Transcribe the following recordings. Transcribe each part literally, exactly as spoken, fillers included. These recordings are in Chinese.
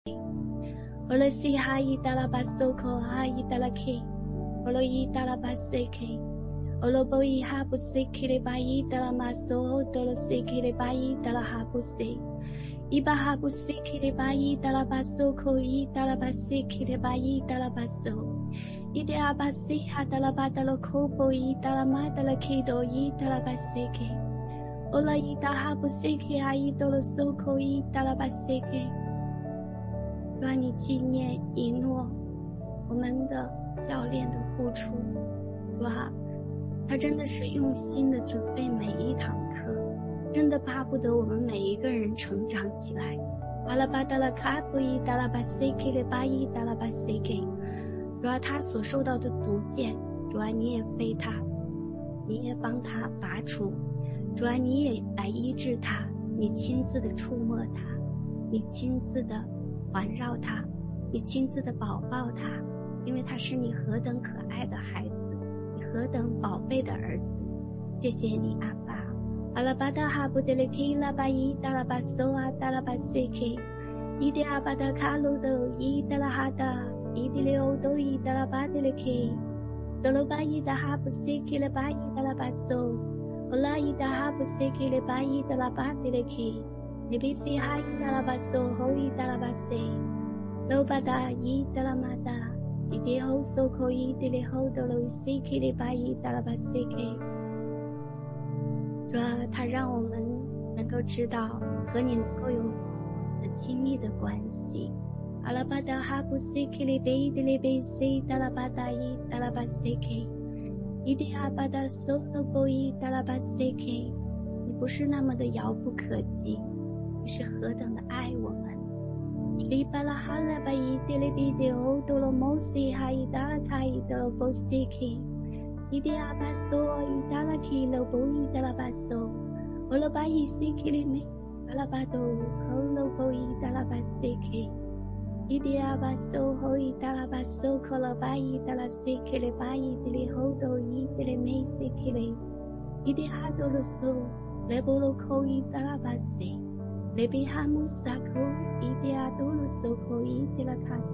我了西哈伊达拉巴苏口哈伊达拉 K， 我了伊达拉巴 C K， 我了波伊哈布 C K 的巴伊达拉马苏，多了 C K 的巴伊达拉哈布 C， 伊巴哈布 C K 的巴伊达拉巴苏口伊达拉巴 C K 的巴伊达拉巴苏，伊的阿巴 C 哈达拉巴达拉口波伊达拉马达拉 K 多伊达拉巴 C K， 我了伊达哈布 C K 哈伊多了苏口伊达拉巴 C K。让你纪念一诺我们的教练的付出，哇，他真的是用心的准备每一堂课，真的巴不得我们每一个人成长起来。阿拉巴达拉卡布伊达拉巴 C K 的巴伊达拉巴 C K， 主要他所受到的毒箭，主要你也被他，你也帮他拔除，主要你也来医治他，你亲自的触摸他，你亲自的环绕他，你亲自的保抱他，因为他是你何等可爱的孩子，你何等宝贝的儿子。谢谢你阿爸。阿拉巴达哈布德勒 K 拉巴伊达拉巴索啊达拉巴 C K， 伊的阿巴达卡鲁多伊达拉哈达伊的勒欧多伊达拉巴德勒 K， 德罗巴伊达哈布 C K 勒巴伊达拉巴索，欧拉伊达哈布 C K 勒巴伊达拉巴德勒 K，你比西哈伊达拉巴索后伊达拉巴塞，罗巴达伊达拉马达，伊的后索口伊的勒后多罗西 K 的巴伊达拉巴 C K， 主要他让我们能够知道和你能够有很亲密的关系。阿拉巴达哈布 C K 的贝的勒贝西达拉巴达伊达拉巴 C K， 伊的阿巴达索罗波伊达拉巴 C K， 你不是那么的遥不可及。你是何等的爱我们！里巴拉哈拉巴伊德勒比的欧多罗摩西哈伊达拉卡伊德罗波斯基，伊的阿巴索伊达拉基罗波伊达拉巴索，欧罗巴伊西基里梅阿拉巴多欧罗波伊达拉巴西基，伊的阿巴索后伊达拉巴索科罗巴伊达拉西基里巴伊德里后多伊德里梅西基里，伊的阿多罗索雷波罗科伊达拉巴西。Lebi hamu sako idea dulu soko idela kata.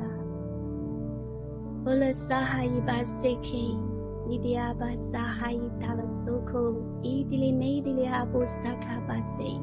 Ola sahai baseke idea basahai dala soko idili meidili habu saka base.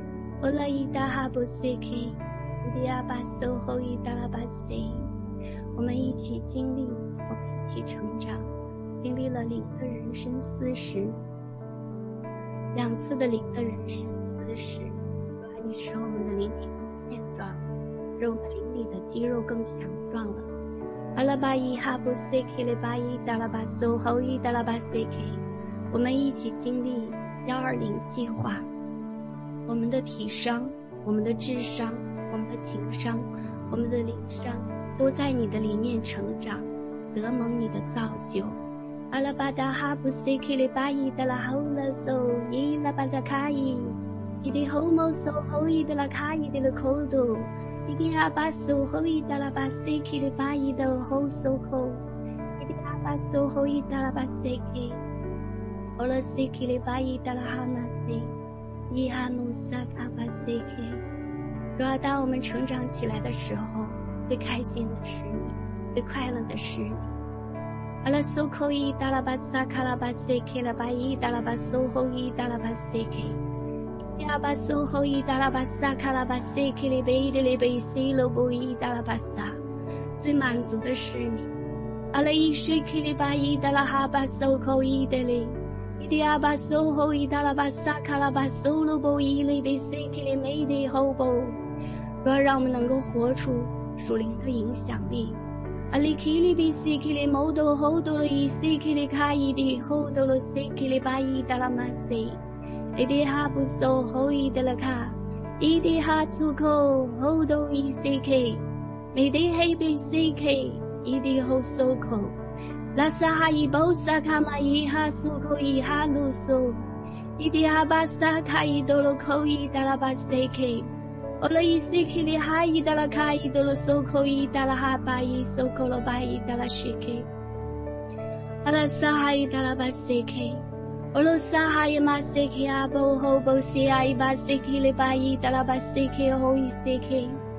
Ola ida habu seke idea basoho idala base. 我们一起经历，我们一起成长，经历了灵的人生四十，两次的灵的人生四十。你使我们的灵体更健壮，使我们灵里的肌肉更强壮了。阿拉巴伊哈布 C K 的巴伊达拉巴苏后伊达拉巴 C K， 我们一起经历幺二零计划，我们的体商、我们的智商、我们的情商、我们的灵商，都在你的里面成长，得蒙你的造就。阿拉巴达哈布 C K 的巴伊达拉后拉苏伊拉巴达卡伊。伊的后毛手后伊的拉卡伊的拉口度，伊的阿巴手后伊的拉巴 C K 的巴伊的后手口，伊的阿巴手后伊的拉巴 C K， 欧了 C K 的巴伊的拉哈马 C， 伊哈努萨卡巴 C K。主要当我们成长起来的时候，最开心的是你，最快乐的是你。阿拉手口伊的拉巴萨卡拉巴 C K 的巴伊的拉巴手后伊的拉巴 C K。阿巴苏后伊达拉巴萨卡拉巴塞克里贝的里贝西罗布伊达拉巴萨，最满足的是你。阿拉伊水克里巴伊达拉哈巴苏口伊的里，伊的阿巴苏后伊达拉巴萨卡拉巴苏罗布伊里贝塞克里梅的后布，若让我们能够活出属灵的影响力。阿里克里贝塞克里摩多后多了伊塞克里卡伊的后多了塞克里巴伊达拉马塞。伊的哈布索后伊的拉卡，伊的哈出口后头伊 C K， 伊的黑贝 C K， 伊的后手口，拉萨哈伊包萨卡玛伊哈出口伊哈鲁索，伊的哈巴萨卡伊多罗口伊达拉巴 C K， 欧了伊 C K 的哈伊达拉卡伊多罗手口伊达拉哈巴伊手口罗巴伊达拉 C K， 阿拉萨哈伊达拉巴 C K。欧罗萨哈伊马 C K 阿波后波西阿伊巴 C K 里巴伊达拉巴 C K 后伊 C K，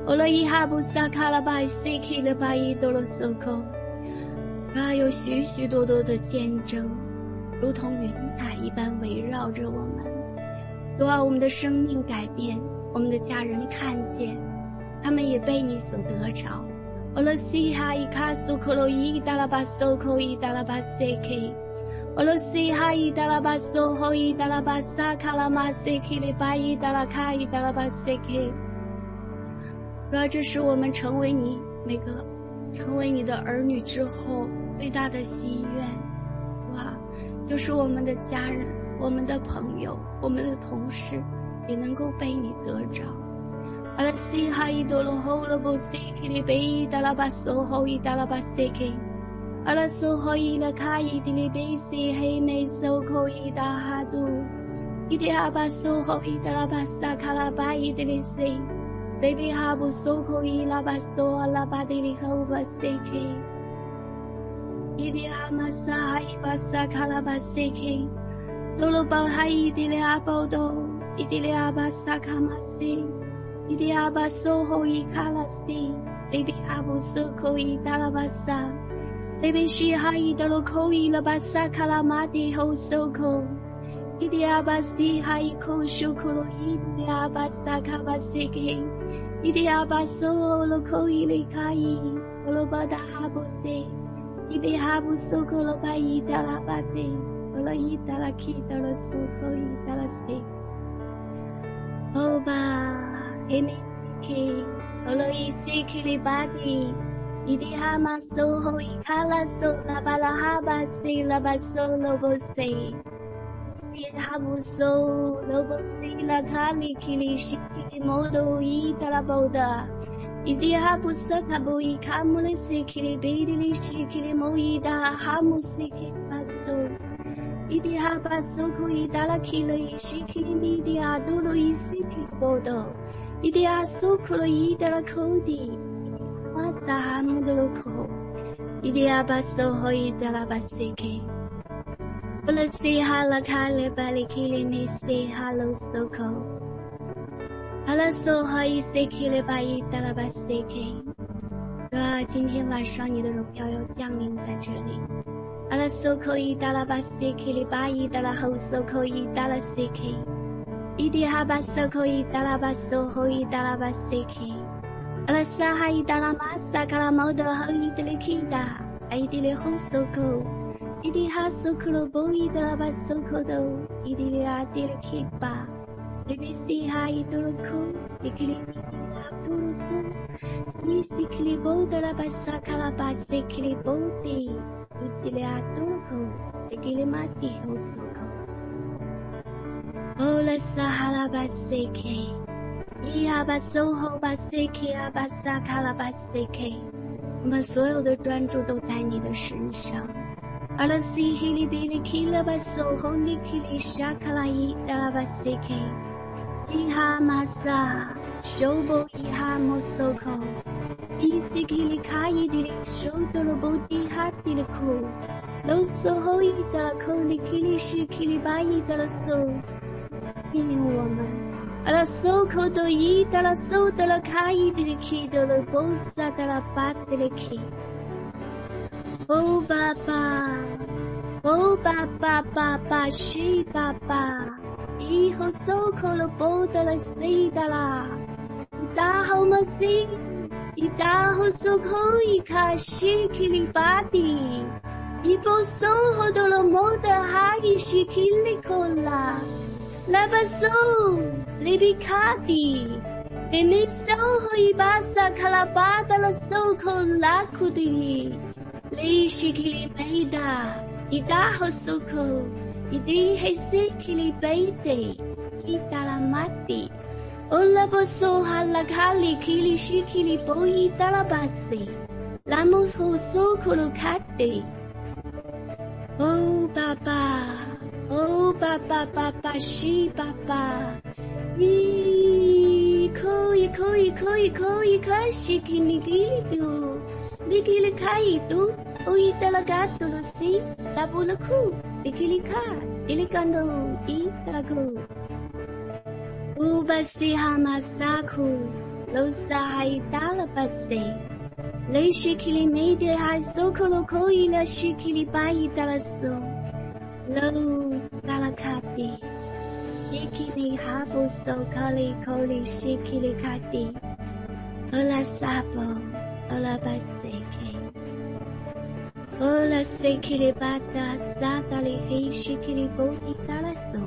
欧罗伊哈布萨卡拉巴西基勒巴伊多罗索口，啊，有许许多多的见证，如同云彩一般围绕着我们。主啊，我们的生命改变，我们的家人看见，他们也被你所得着。欧罗西哈伊卡苏克罗伊达拉巴索口伊达拉巴西基。欧罗西哈伊达拉巴索后伊达拉巴萨卡拉马西基勒巴伊达拉卡伊达拉巴西基。主要这是我们成为你每个成为你的儿女之后最大的心愿。哇，就是我们的家人、我们的朋友、我们的同事也能够被你得着。阿拉西哈伊多罗后罗布西基勒贝伊达拉巴索后伊达拉巴西基。阿拉索后伊拉卡伊迪勒贝西黑梅索口伊达哈杜。伊迪哈巴索后伊达拉巴萨卡拉巴伊迪勒西。Baby habu soko ila basto ala badili hauba seke. Idi hamasa hai basa kalaba seke. Solo bao hai idile abodo. Idile abasa kamase. Idi abaso hoi kalasi. Baby habu soko ila basa. Baby shi hai dalo koi la basa kalamadi ho soko. Idi abasi hai ko shukuro idi abasa kabaseke. Idi abaso lo koi le kai. Lo bada habose. Idi habuso kolo bai dalabate. Lo ita la kita lo soko ita la se. Oba eme ke. Lo isi kili badi. Idi hamaso ho ikala so la bala habase la baso lo bose. Habuso lobo sila kali kili shiki modo ita la boda. Idi habusa kabo ikamule sikili bedili shikili moida hamusiki baso. Idi habaso kuida la kilo ishikili media dolo isiki bodo. Idi aso kulo ida la kodi. Masa hamudolo ko. Idi habaso hoida la basike. Ola si hala kale bali kili ni si halo soko. Hala so hai si kili bai dalaba sike. 啊，今天晚上你的荣耀要降临在这里。阿拉索口伊达拉巴西基里巴伊达拉后索口伊达拉西基。伊迪哈巴索口伊达拉巴索后伊达拉巴西基。阿拉萨哈伊达拉马萨卡拉毛德后伊迪里基达。伊迪里后索口。Idi ha sokolo boi da ba sokodo. Idi la dile kipa. Idi si ha idoloko. Ikili la turusu. Ni sikili bo da la ba sakala ba sikili bo de. Idi la tuloko. Ikili mati ho soko. Ola sahala ba seke. Iha ba soho ba seke a ba sakala ba seke. 我们所有的专注都在你的身上。阿拉西希里比里基拉巴索后里基里沙卡拉伊达拉巴西基，西哈马萨，修波伊哈莫索口，伊西基里卡伊迪里修多罗波迪哈迪里库，罗索后伊达拉口里基里西基里巴伊达拉索，引领我们。阿拉索口多伊达拉索达拉卡伊迪里基多罗波萨达拉巴迪里基。哦，爸爸，哦，爸爸，爸爸是爸爸，以后收口了不得了，谁的啦？一大后么谁？一大后收口一卡西基里巴蒂，一波收后到了莫得哈伊西基里口啦，拉巴收里比卡蒂，被没收后一巴萨卡拉巴达了收口拉库蒂。Lei shikili beida, idaho soko, idi hese kili beide, italamati. Ola boso halakali kili shikili boi talabase, lamos ho soko lokate. Oh papa, oh papa papa shi papa. Ni koi koi koi koi kashi kini gilidu. Likili kaitu, oi talagato lo si, tabulaku, likilika, ilikando, italaku. Ubasi hamasaku, lo sai dalla passe le shikili made hai sokolo koila shikili bai dalla so lo salakati ikini habo sokali koli shikili kati ola sabo ola baseke ola sekili bata sakali hei shikili boi dalla so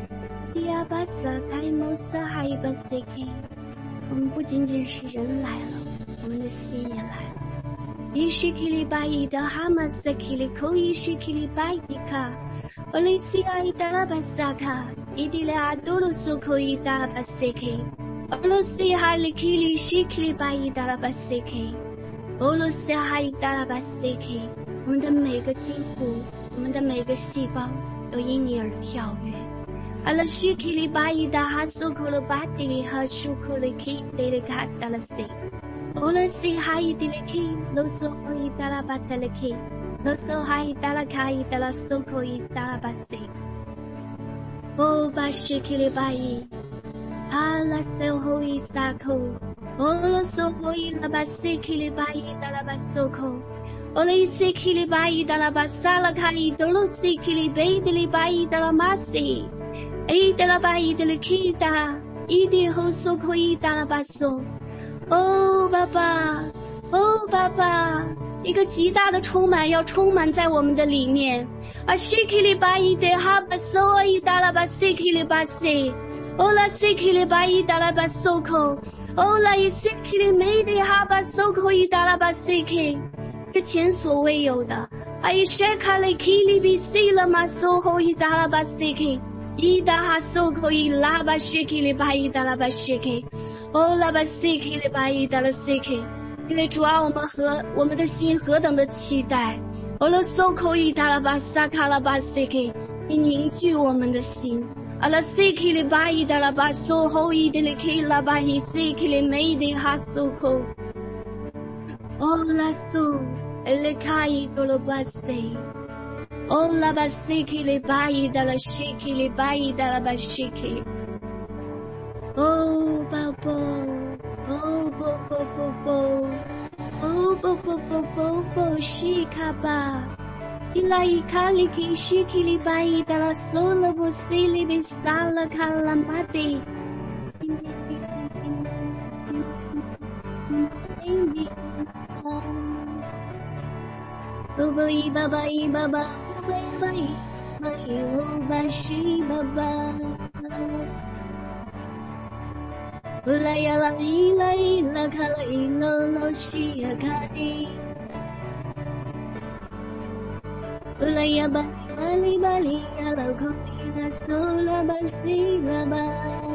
dia basa kai mosa hai baseke。我们不仅仅是人来了，我们的心也来了。伊西基里巴伊的哈马斯基里口伊西基里巴伊迪卡，俄雷西亚伊达拉巴萨卡，伊迪拉阿多鲁苏口伊达拉巴塞克，俄罗斯哈里基里西基里巴伊达拉巴塞克，俄罗斯哈伊达拉巴塞克，我们的每个筋骨，我们的每个细胞都因你而跳跃。阿拉西基里巴伊达哈苏库鲁巴蒂里哈苏库里基里里卡达拉西，俄罗斯哈伊迪里基罗苏库伊达拉巴达里基，罗苏哈伊达拉卡伊达拉苏库伊达拉巴西，欧巴西基里巴伊，阿拉苏库伊萨库，俄罗斯库伊拉巴西基里巴伊达拉巴苏库。俄罗斯基里巴伊达拉巴萨拉卡伊多罗斯基里贝迪里巴伊达拉马西。伊达拉巴伊的里基达，伊的后苏可以达拉巴苏。哦，爸爸，哦，爸爸，一个极大的充满要充满在我们的里面。啊，西基里巴伊的哈巴苏伊达拉巴西基里巴西，哦拉西基里巴伊达拉巴苏口，哦拉伊西基里梅的哈巴苏可以达拉巴西基，是前所未有的。啊，伊谢卡里基里比西了嘛苏可以达拉巴西基。伊达哈苏口伊拉巴西基里巴伊达拉巴西基，哦拉巴西基里巴伊达拉西基，因为主啊，我们和我们的心何等的期待，哦拉苏口伊达拉巴萨卡拉巴西基，你凝聚我们的心，阿拉西基里巴伊达拉巴苏后伊的里基拉巴伊西基里梅的哈苏口，哦拉苏里卡伊多罗巴西。哦，拉巴西基里巴伊达拉西基里巴伊达拉巴西基，哦，宝宝，哦，宝宝宝宝，哦，宝宝宝宝宝西卡巴，伊拉伊卡里基西基里巴伊达拉苏拉布西里比萨拉卡拉马蒂。宝宝伊爸爸伊爸爸。拜拜，拜我巴西爸爸。乌拉呀啦伊拉伊拉卡拉伊罗罗西呀卡迪。乌拉呀巴巴里巴里呀拉库伊拉苏拉巴西拉巴。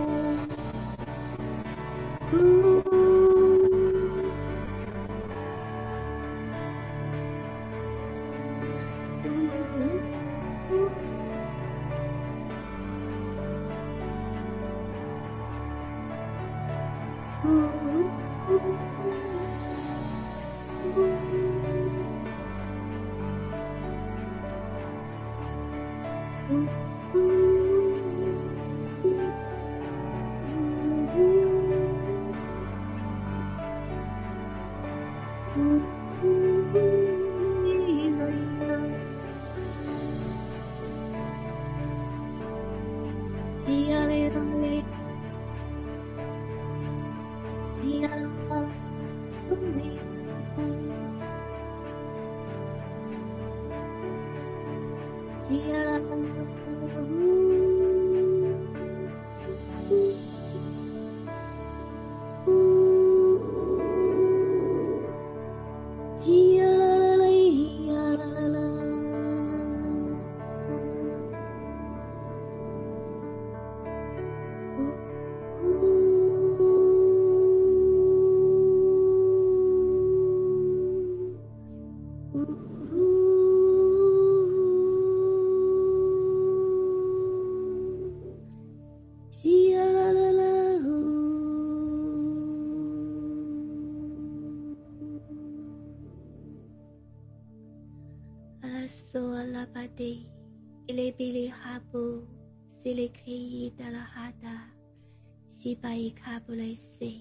呜。Ilibili habu silikhi dalahada sibai kabulesi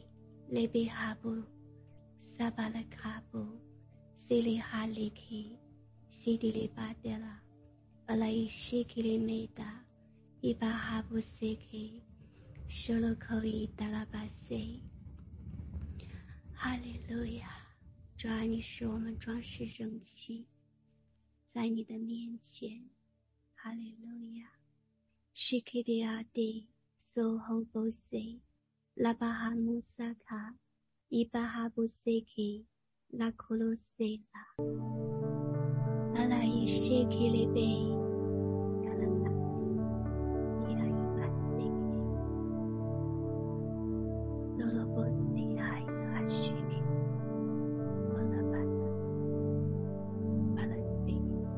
雷比哈布萨巴拉卡布西里哈里基西迪里巴德拉巴拉伊西基里梅达伊巴哈布西基修罗口伊达拉巴西。哈利路亚！主啊，你使我们装饰整齐，在你的面前。哈利路亚！西基迪阿迪苏侯布西拉巴哈穆萨卡伊巴哈布西基拉库鲁西拉阿拉伊西基里贝达拉巴伊拉伊巴西基苏罗布西阿伊哈西基我拉巴达巴拉西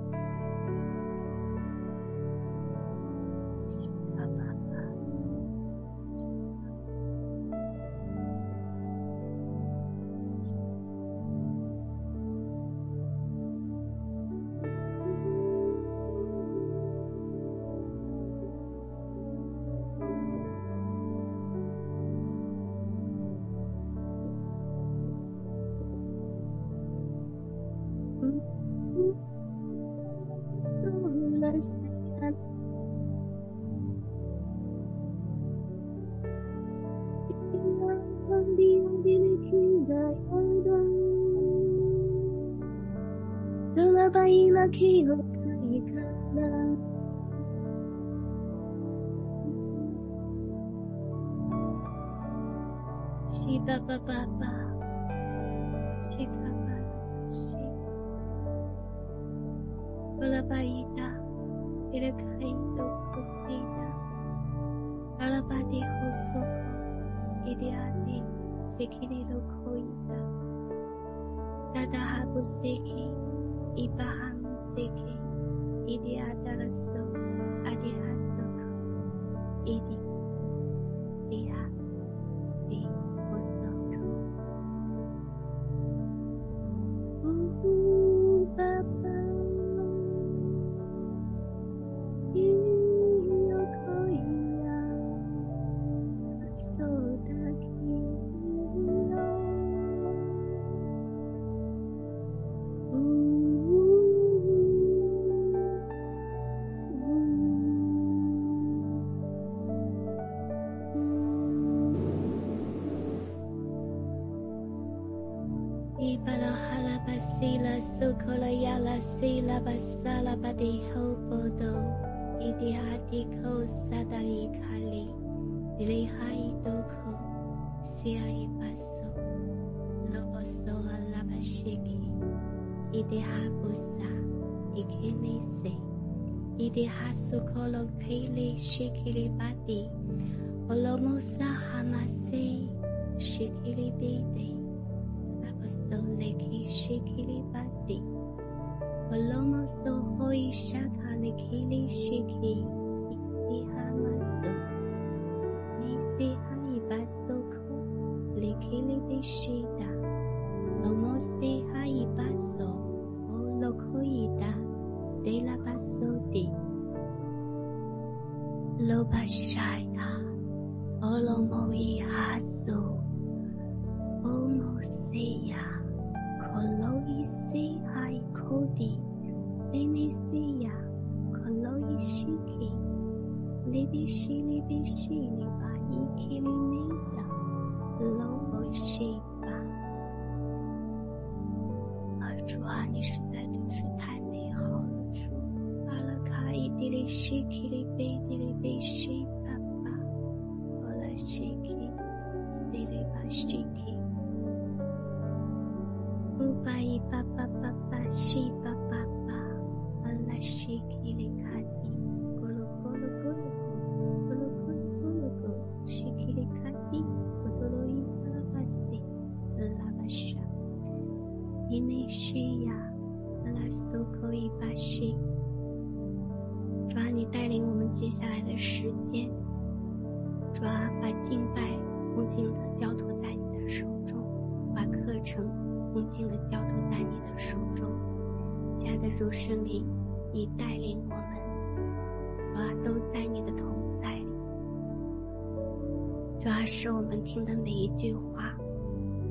巴巴巴Baila que lo caigala Shiba baba baba Shika baba shi Bala baida Ila kaido kusida Bala badi hosoko Idiadi Sekiri lo koida Dada habu seki Ibahamu seke, idi adaraso, adihasoko, idi, diha, si, osoko. Uhu, baba, iyo koya, asodaki, iyo. Ibala halaba sila sukola yala sila basala badi hobodo idi hati ko sadari kali dili hai doko siai baso loboso alaba shiki idi habusa ikemese idi hasukolo kili shikili badi olomusa hamase shikili bide so leki shikili badi Olomo so hoi shaka lekili shiki Ihamaso Nisi haibasoko lekili bishida Lomo si haibaso Olokoida de la basodi Lobashaya Olomo ihaso Omoseya Koloisi hai kodi Lemeseya Koloishiki Libishi libishi liba ikili meida Loboshiba 主啊，你实在都是太美好了，主。阿拉卡伊迪里西基里贝迪里贝西巴巴，我来西基西里巴西基。Uba iba ba ba ba shi ba ba ba Allah shiki li kati golo golo golo golo golo golo golo shiki li kati godolo iba basi labasha ine shiya la soko iba shi 主啊，你带领我们接下来的时间，主啊，把敬拜恭敬的交托在你的手中，把课程恭敬的交托在你的手中。亲爱的主圣灵，你带领我们，主啊，都在你的同在里。主啊，使我们听的每一句话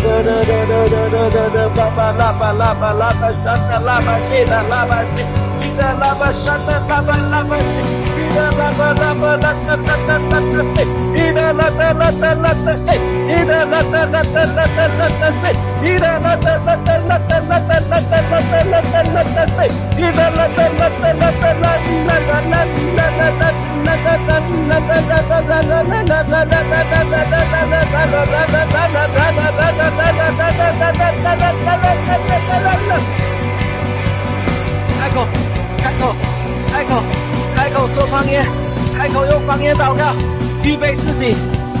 巴巴拉巴拉巴拉巴沙达拉巴谢达拉巴谢，伊达拉巴沙达拉巴拉巴谢，伊达拉巴拉巴拉达达达达达谢，伊达拉达拉达拉达谢，伊达拉达拉达拉达拉达谢，伊达拉达拉达拉达拉达拉达拉达拉达谢，伊达拉达拉达拉达拉拉拉拉拉拉。开口，开口，开口，开口说方言，开口用方言祷告，预备自己，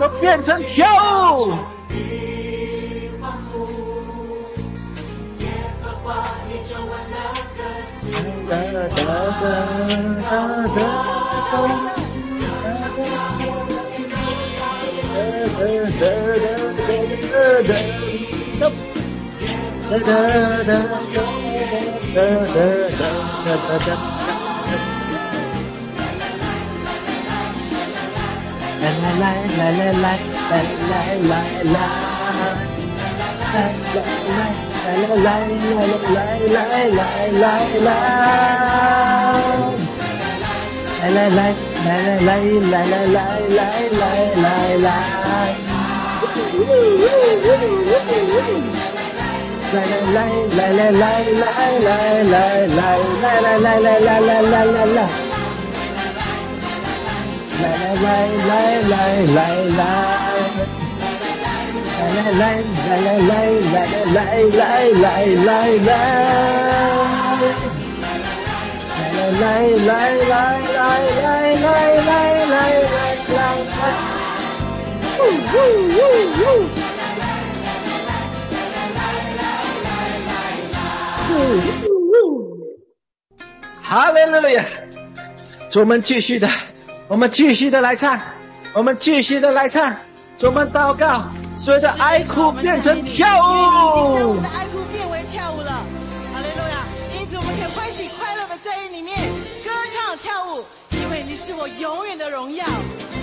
都变成跳舞。哒哒哒哒哈利路亚！我们继续的，我们继续的来唱，我们继续的来唱，我们祷告，随着哀哭变成跳舞。 我们的哀哭变为跳舞了，哈利路亚！因此我们可以欢喜快乐的在里面歌唱跳舞，因为你是我永远的荣耀。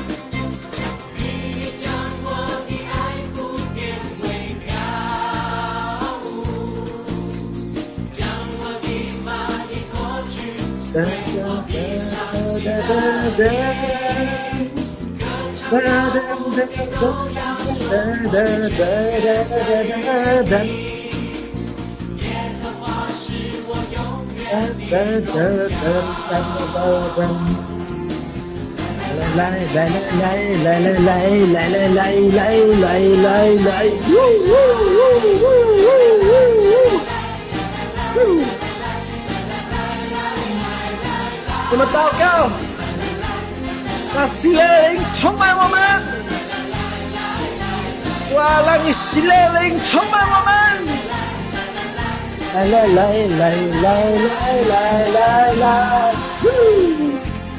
你将我的哀哭变为跳舞，将我的骂一脱去，为我披上喜乐。歌唱跳舞的都要说耶和华是我永远的荣耀。 来来来来来来来来来来来来来，呜呜呜呜呜呜！我们祷告，让喜乐灵充满我们，哇！让你喜乐灵充满我们，来来来来来来来来来，呜！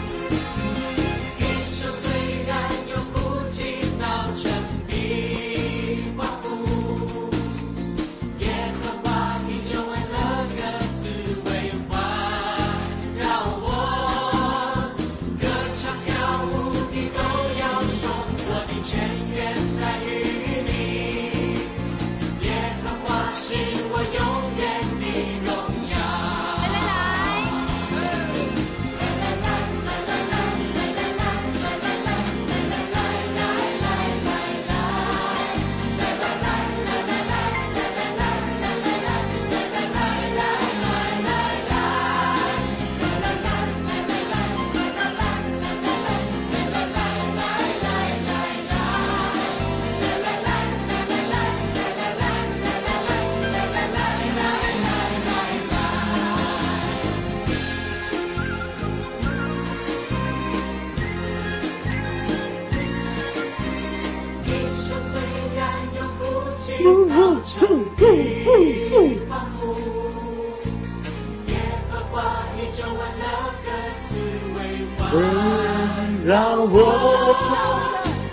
让我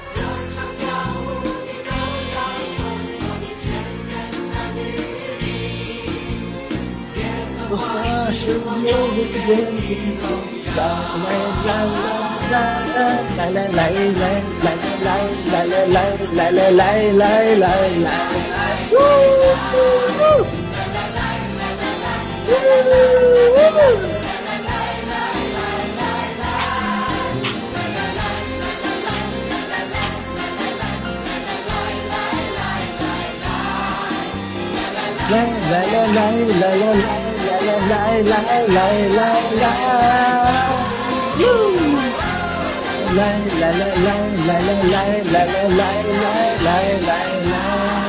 我发现有一点点痛，来来来来来来来来来来来来来来来来，呜呜呜。来来来来来来来来来来来来，呜！来来来来来来来来来来来来来。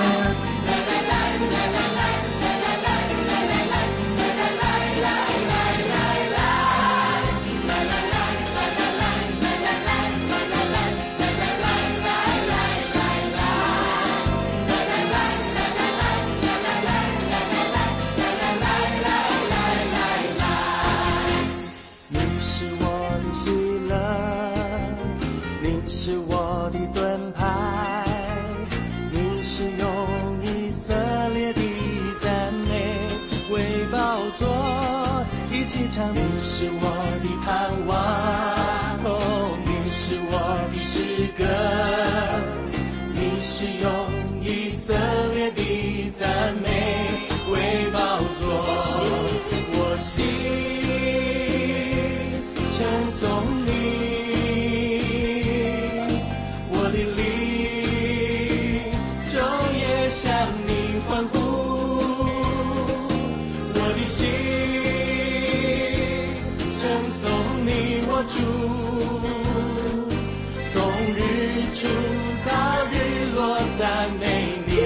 唱，你是我的盼望，哦，你是我的诗歌，你是用以色列的赞美为宝座，我心称颂你，我的灵昼夜向你欢呼，我的心称颂你，我主，从日出到日落赞美你。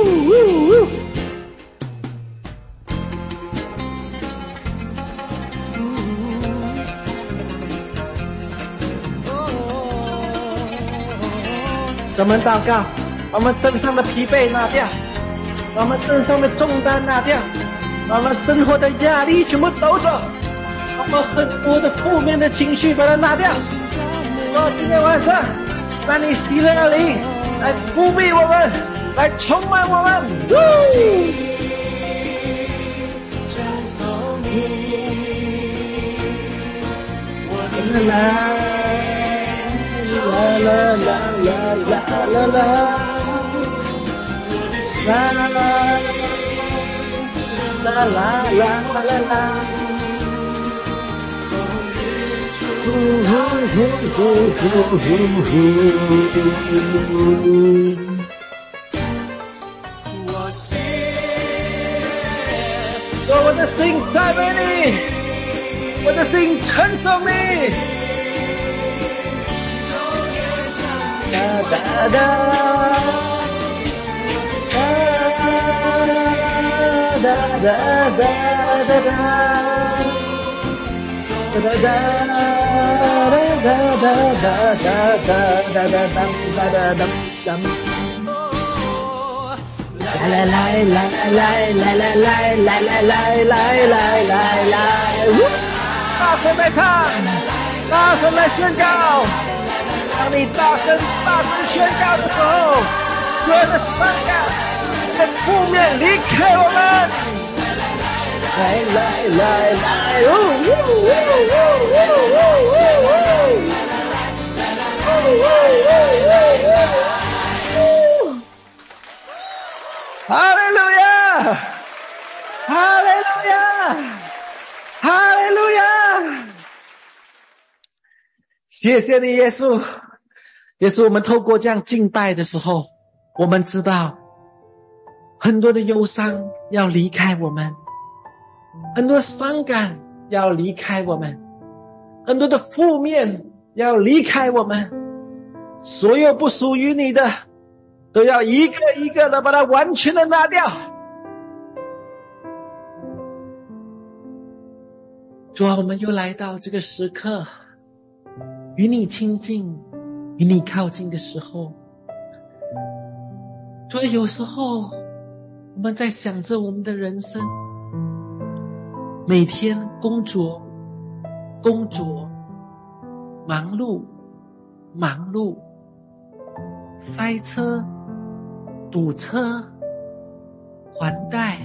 我们祷告，把我们身上的疲惫拿掉，把我们身上的重担拿掉，把我们生活的压力全部抖走，把我们很多的负面的情绪把它拿掉。我今天晚上让你喜乐的灵来覆庇我们，来充满我们。来啦啦啦啦啦啦啦，啦啦啦啦啦啦啦啦，呼呼呼呼呼呼。我心，我的心赞美你，我的心称颂你。哒哒哒，哒哒哒哒哒哒，哒哒哒哒哒哒哒哒哒哒哒哒。来来来来来来来来来来来来来来来，大声来唱，大声来宣告。当你大声大声宣告的时候，所有的伤感的负面离开我们。来来来来，哦哦哦哦哦哦！哈利路亚，哈利路亚，哈利路亚！谢谢你，耶稣。也是我们透过这样敬拜的时候，我们知道很多的忧伤要离开我们，很多伤感要离开我们，很多的负面要离开我们，所有不属于你的都要一个一个的把它完全的拿掉。主啊，我们又来到这个时刻，与你亲近，与你靠近的时候，所以有时候我们在想着我们的人生，每天工作工作忙碌忙碌，塞车堵车还贷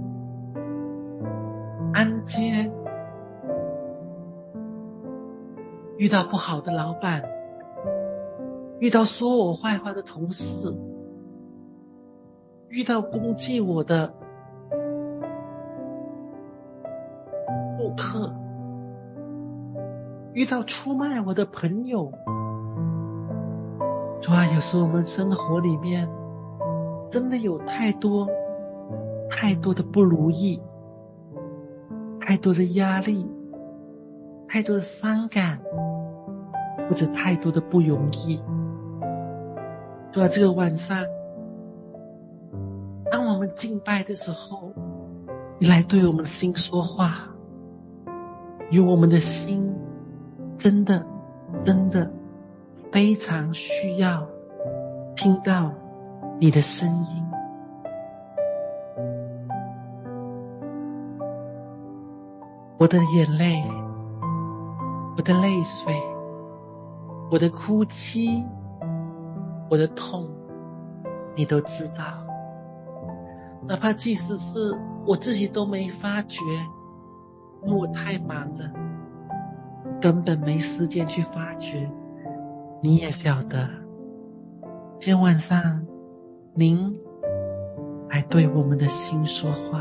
安监，遇到不好的老板，遇到说我坏话的同事，遇到攻击我的顾客，遇到出卖我的朋友。主啊，有时候我们生活里面真的有太多太多的不如意，太多的压力，太多的伤感，或者太多的不容易。主啊，这个晚上当我们敬拜的时候，你来对我们的心说话，因为我们的心真的真的非常需要听到你的声音。我的眼泪，我的泪水，我的哭泣，我的痛，你都知道。哪怕即使是我自己都没发觉， 因为我太忙了，根本没时间去发掘。你也晓得，今天晚上您来对我们的心说话。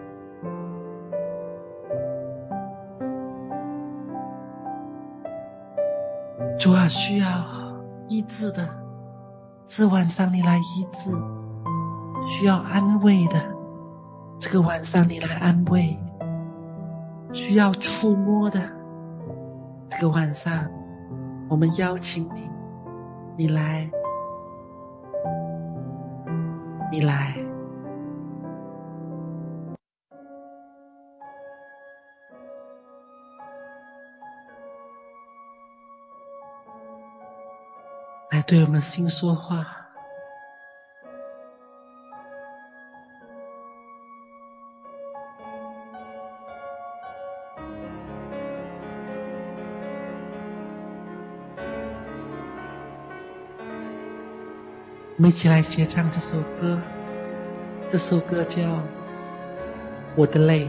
主啊，需要医治的，这晚上你来医治；需要安慰的，这个晚上你来安慰；需要触摸的，这个晚上我们邀请你，你来，你来。来对我们心说话。我们一起来协唱这首歌，这首歌叫《我的泪》。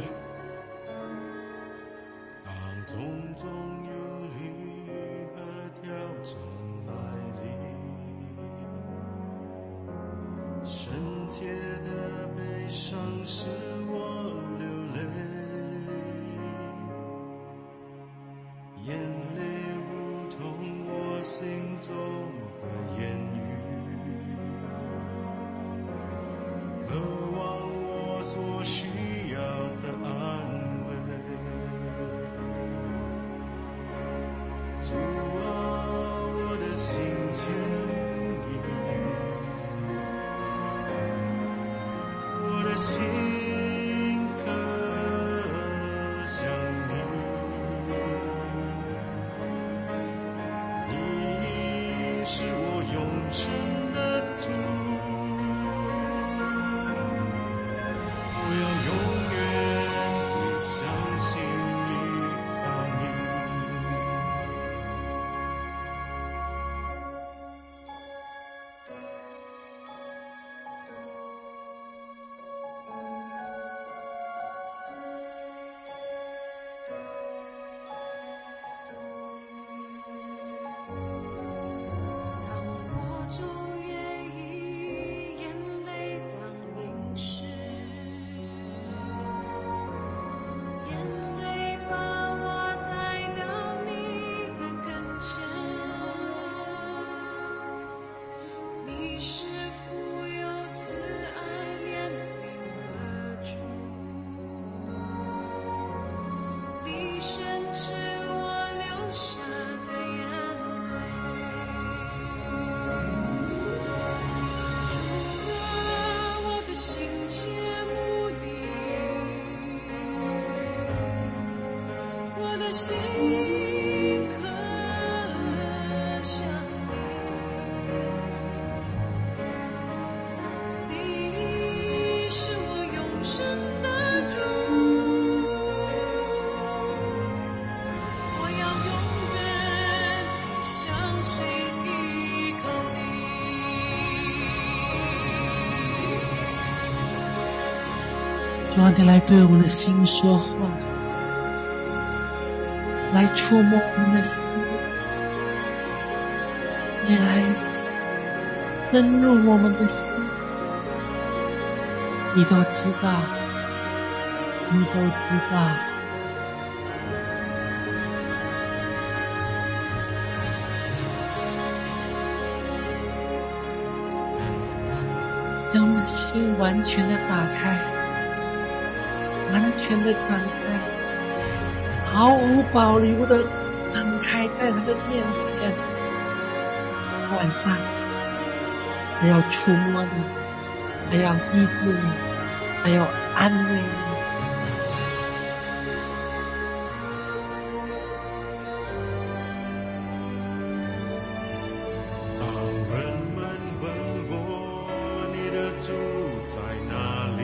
当种种忧虑和挑战来临，深切的悲伤使我流泪，眼泪如同我心中的言语，渴望我所需要的安慰。主啊，我的心切慕你，我的心渴想你，你是我永生的主，我要永远地相信依靠你。 当我昼夜以眼泪当饮食，眼泪把我带到你的跟前。你是富有慈爱怜悯的主，你深知我流下的眼泪。主啊，我的心切慕你，我的心渴想你，你是我永生的主，我要永远地相信依靠你。 主啊，你来对我们的心说话，来触摸我们的心，你来深入我们的心。你都知道，你都知道。让我们的心完全的打开，完全的敞开，毫无保留的敞开在他的面前。晚上还要触摸你，还要医治你，还要安慰你。 当人们问我你的主在哪里，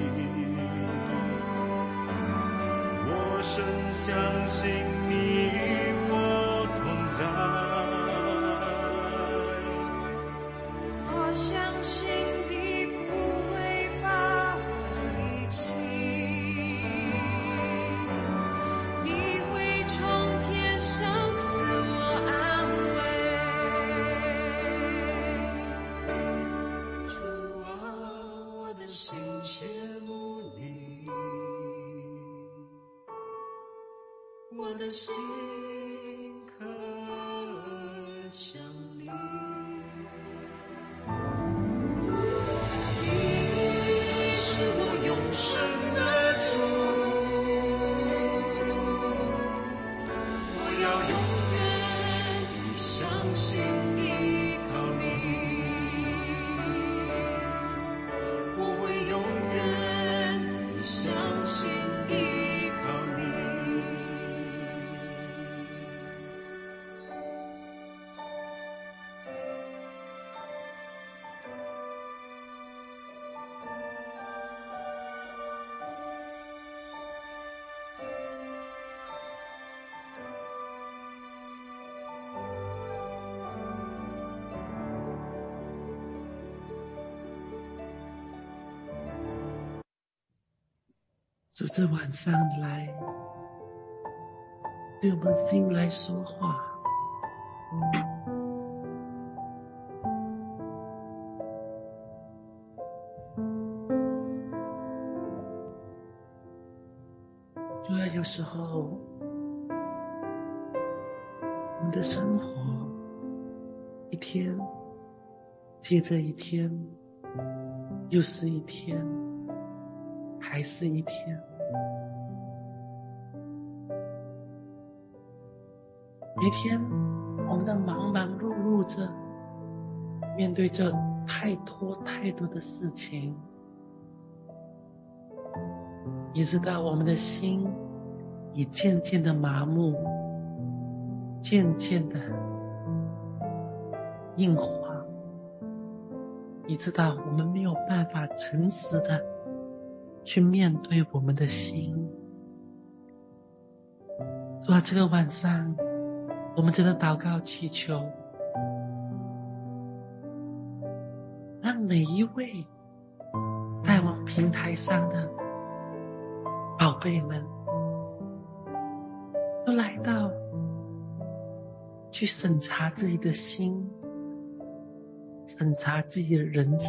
我深相信你与我同在。 我相信你不会把我离弃， 我的心可想你。你是我永生的主，我要永远地相信依靠你，我会永远地相信依靠你。 主这晚上来，对我们心来说话。主啊，有时候我们的生活一天接着一天，又是一天，还是一天。每天我们都忙忙碌碌着，面对着太多太多的事情，一直到我们的心已渐渐的麻木，渐渐的硬化，一直到我们没有办法诚实的去面对我们的心。主啊，这个晚上我们真的祷告祈求，让每一位在我们平台上的宝贝们都来到去审查自己的心，审查自己的人生，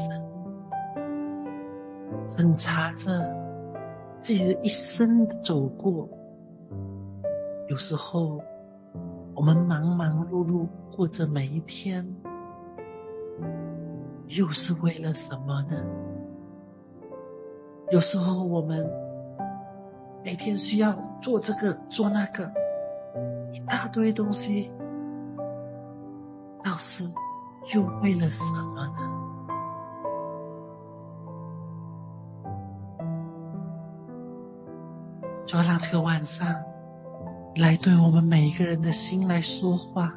审查着自己的一生的走过。有时候我们忙忙碌碌过着每一天，又是为了什么呢？有时候我们每天需要做这个做那个，一大堆东西，倒是又为了什么呢？就要让这个晚上来对我们每一个人的心来说话，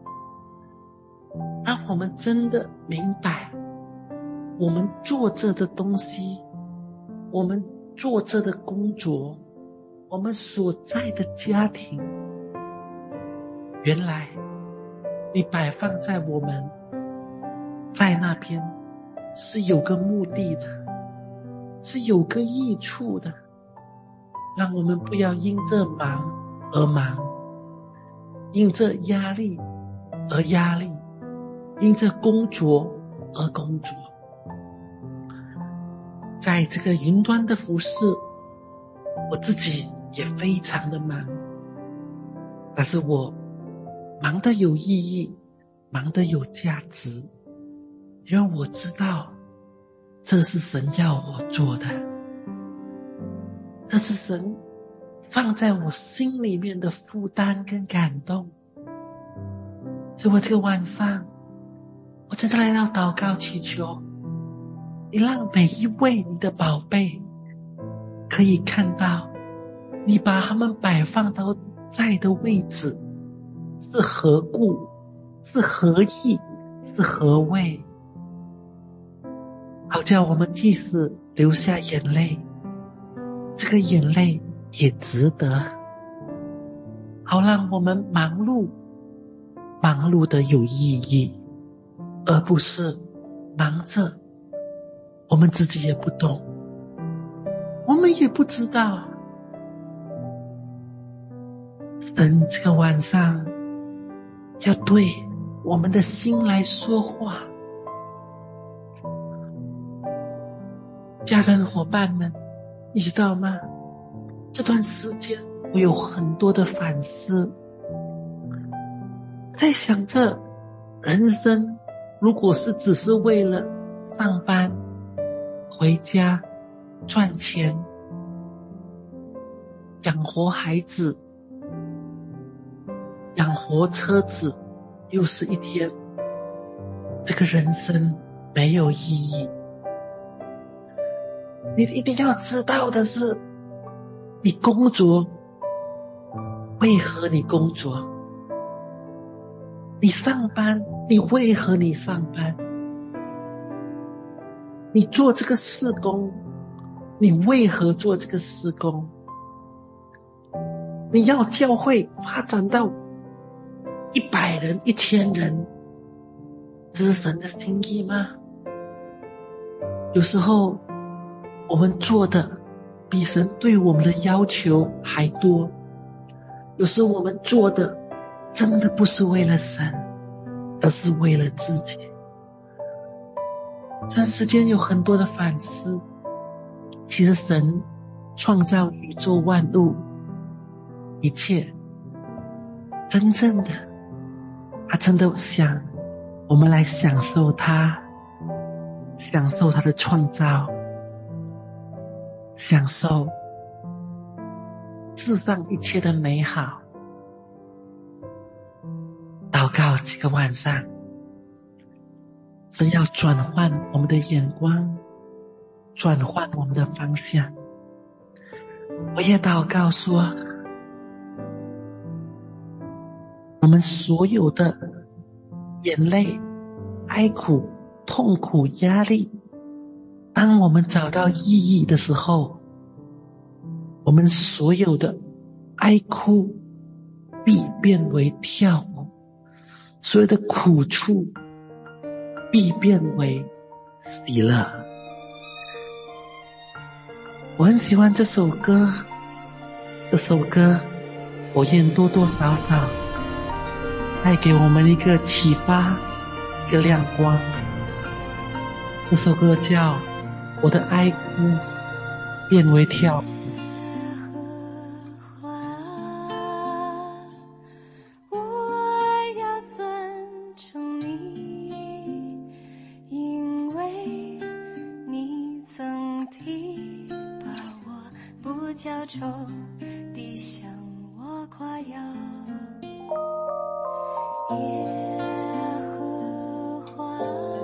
让我们真的明白，我们做这的东西，我们做这的工作，我们所在的家庭，原来你摆放在我们在那边是有个目的的，是有个益处的。让我们不要因这忙而忙，因这压力而压力，因这工作而工作。在这个云端的服事，我自己也非常的忙，但是我忙得有意义，忙得有价值，因为我知道这是神要我做的，这是神放在我心里面的负担跟感动。所以我这个晚上我真的来到祷告祈求，你让每一位你的宝贝可以看到你把他们摆放到在的位置是何故，是何意，是何谓，好叫我们即使流下眼泪，这个眼泪也值得，好让我们忙碌忙碌的有意义，而不是忙着我们自己也不懂，我们也不知道。神这个晚上要对我们的心来说话。家人伙伴们，你知道吗？这段时间我有很多的反思，在想着人生如果是只是为了上班回家赚钱养活孩子养活车子又是一天，这个人生没有意义。你一定要知道的是，你工作为何你工作，你上班你为何你上班，你做这个事工你为何做这个事工，你要教会发展到一百人一千人，这是神的心意吗？有时候我们做的比神对我们的要求还多，有时候我们做的真的不是为了神，而是为了自己。这段时间有很多的反思，其实神创造宇宙万物一切，真正的他真的想我们来享受他，享受他的创造，享受世上一切的美好。祷告几个晚上，神要转换我们的眼光，转换我们的方向。我也祷告说，我们所有的眼泪、哀苦、痛苦、压力，当我们找到意义的时候，我们所有的哀哭必变为跳舞，所有的苦处必变为喜乐。我很喜欢这首歌，这首歌我愿多多少少带给我们一个启发，一个亮光。这首歌叫《我的哀哭变为跳舞》。 焦愁地向我夸耀，耶和华，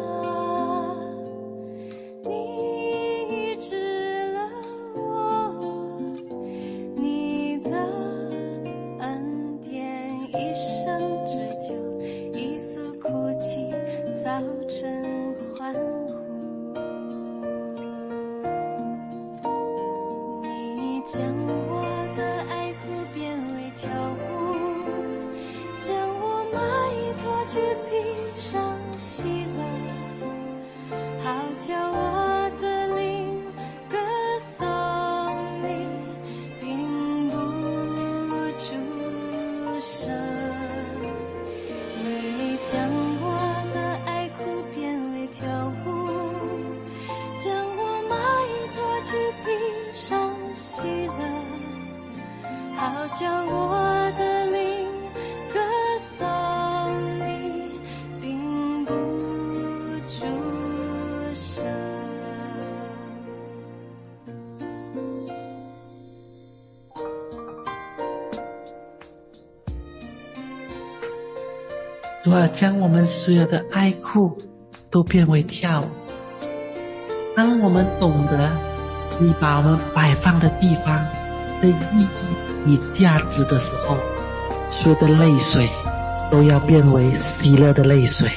你医治了我，你的恩典一生之久，一诉哭泣早晨欢呼。将我的哀哭变为跳舞，将我麻衣脱去披上喜乐，好叫我的灵歌颂你，并不住声。你将我的哀哭变为跳舞，将我麻衣脱去披上喜乐，好叫我的灵歌颂你，并不住声。 主啊，将我们所有的哀哭都变为跳舞。当我们懂得你把我们摆放的地方的意义与价值的时候，所有的泪水都要变为喜乐的泪水。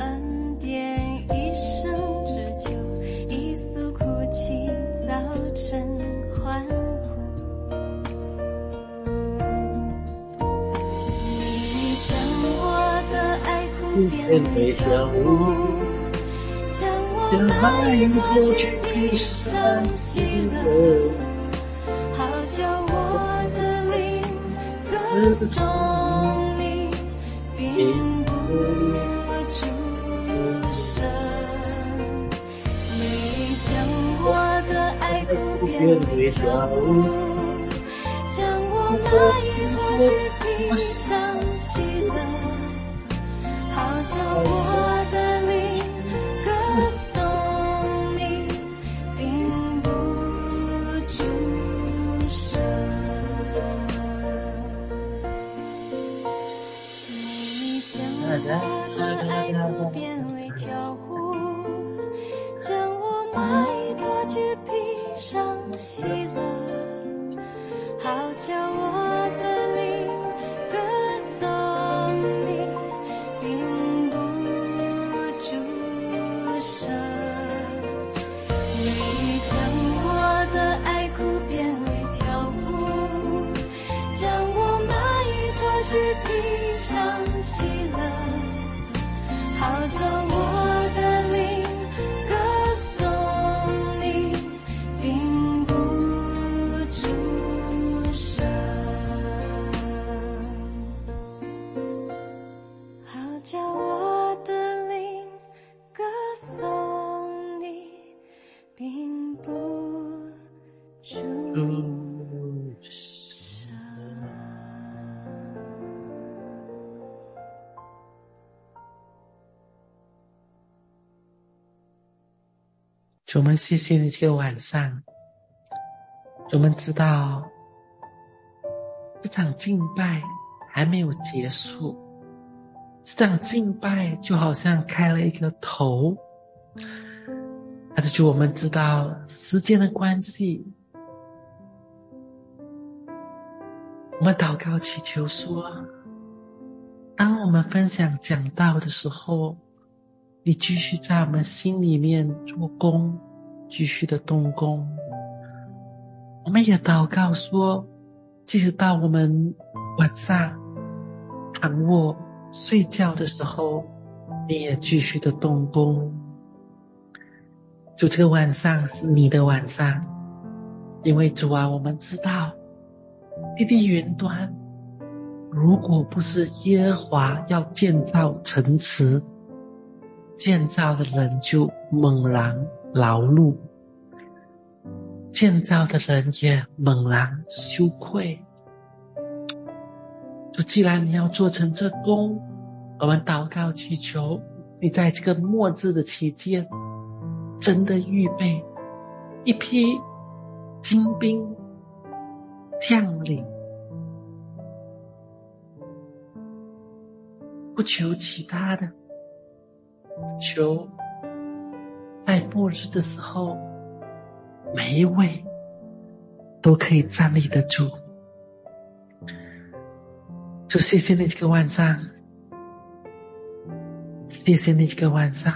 早晨变为跳舞，将我那一脱去披上喜乐，好叫我的灵歌颂你，并不出声。你将我的爱哭变为跳舞，将我那一脱去披上喜乐，好叫我的灵歌颂你，并不出声。你将我的爱哭变为跳舞，将我那一脱去披上喜乐，好叫我的灵歌颂你，并不出声。你将我的爱哭变为跳舞，将我那一脱去披上喜乐，好叫我的灵歌颂你，并不出声。好叫我的灵歌颂你，并不出声。 主，我们谢谢你这个晚上，我们知道这场敬拜还没有结束，这场敬拜就好像开了一个头，但是主，我们知道时间的关系，我们祷告祈求说，当我们分享讲道的时候，你继续在我们心里面做工，继续的动工。我们也祷告说，即使到我们晚上躺卧睡觉的时候，你也继续的动工。主，这个晚上是你的晚上，因为主啊，我们知道你的云端如果不是耶和华要建造城池，建造的人就猛然劳碌，建造的人也猛然羞愧。就既然你要做成这工，我们祷告祈求你在这个末日的期间真的预备一批精兵将领，不求其他的，求在末日的时候每一位都可以站立得住。主，谢谢你这个晚上，谢谢你这个晚上，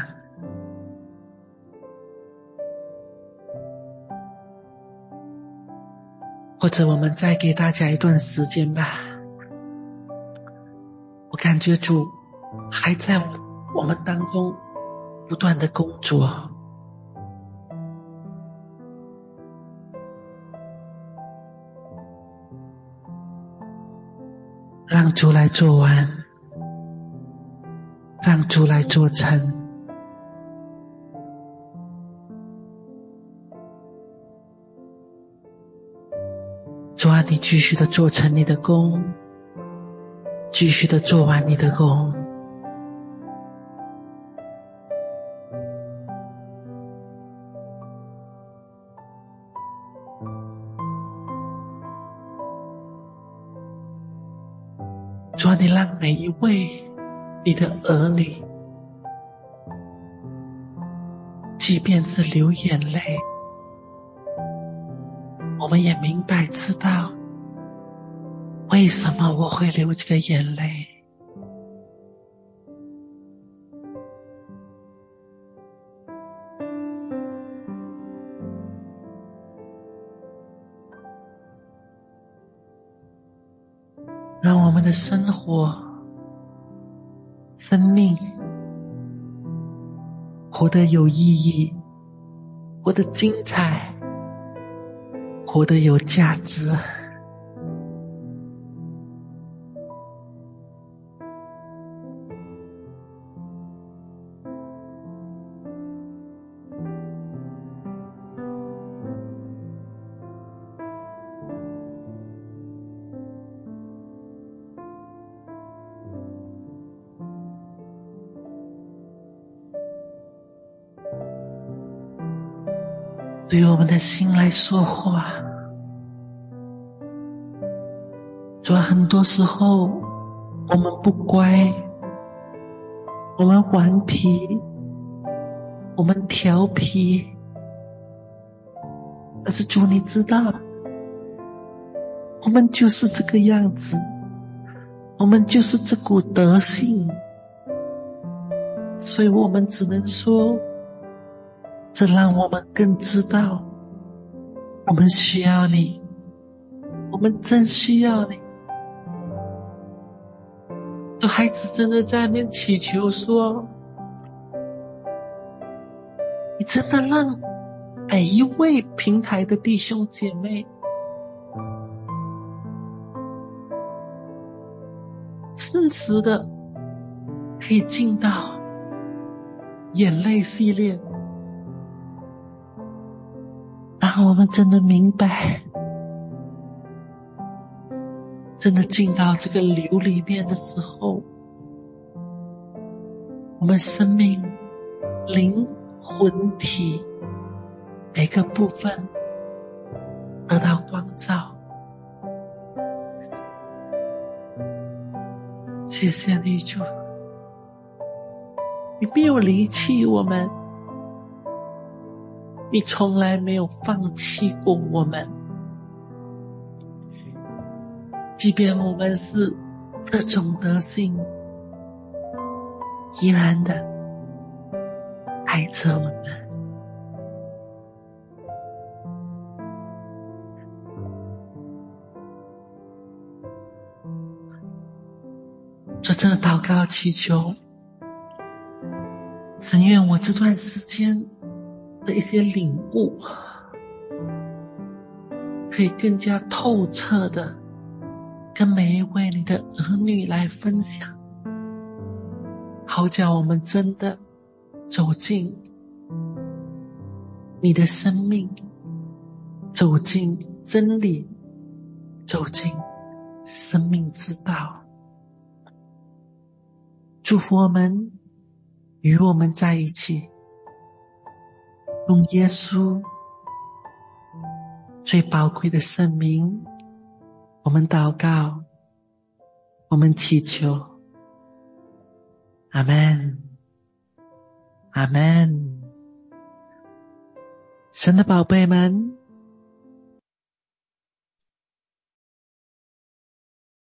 或者我们再给大家一段时间吧。我感觉主还在我们当中不断的工作，让主来做完，让主来做成。主啊，你继续的做成你的工，继续的做完你的工。主啊，你让每一位你的儿女，即便是流眼泪，我们也明白知道为什么我会流这个眼泪。让我们的生活生命活得有意义，活得精彩，活得有价值。对我们的心来说话。主要很多时候我们不乖，我们顽皮，我们调皮，但是主你知道，我们就是这个样子，我们就是这股德性，所以我们只能说，这让我们更知道，我们需要你，我们真需要你。有孩子真的在那边祈求说，你真的让每一位平台的弟兄姐妹真实的可以进到眼泪系列，然后我们真的明白，真的进到这个流里面的时候，我们生命、灵、魂体每个部分得到光照。谢谢你主，你没有离弃我们，你从来没有放弃过我们，即便我们是这种德性，依然的爱着我们。做这个祷告祈求，神愿我这段时间的一些领悟，可以更加透彻的跟每一位你的儿女来分享，好叫我们真的走进你的生命，走进真理，走进生命之道。祝福我们与我们在一起，用耶稣最宝贵的圣名，我们祷告，我们祈求，阿们，阿们。神的宝贝们，